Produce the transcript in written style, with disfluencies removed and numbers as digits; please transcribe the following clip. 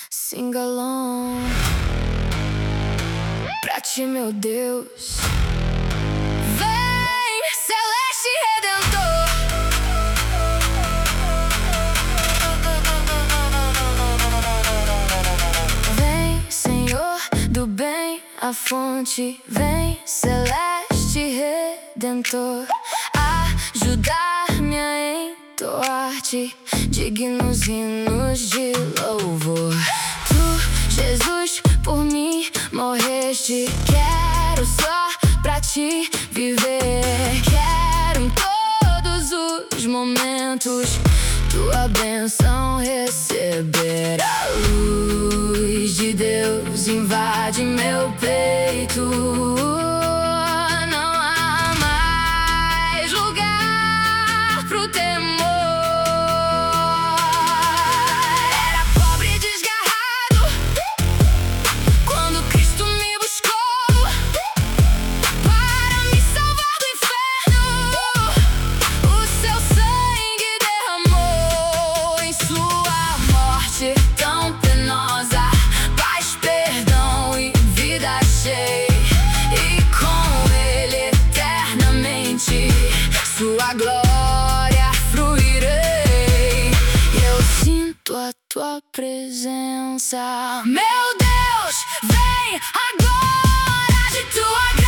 Sing along. Pra ti, meu Deus, vem, celeste redentor. Vem, Senhor do bem, a fonte. Vem, celeste redentor, ajudar-me a entoar-te dignos hinos de louvor. Tu, Jesus, por mim morreste. Quero só pra ti viver. Quero em todos os momentos tua bênção receber. A luz de Deus invade meu peito. Não há mais lugar pro temor. Era pobre e desgarrado quando Cristo me buscou para me salvar do inferno. O seu sangue derramou em sua morte tão penosa. Paz, perdão e vida cheia, e com ele eternamente sua glória fruirei. Eu sinto a tua presença, meu Deus, vem agora de tua graça.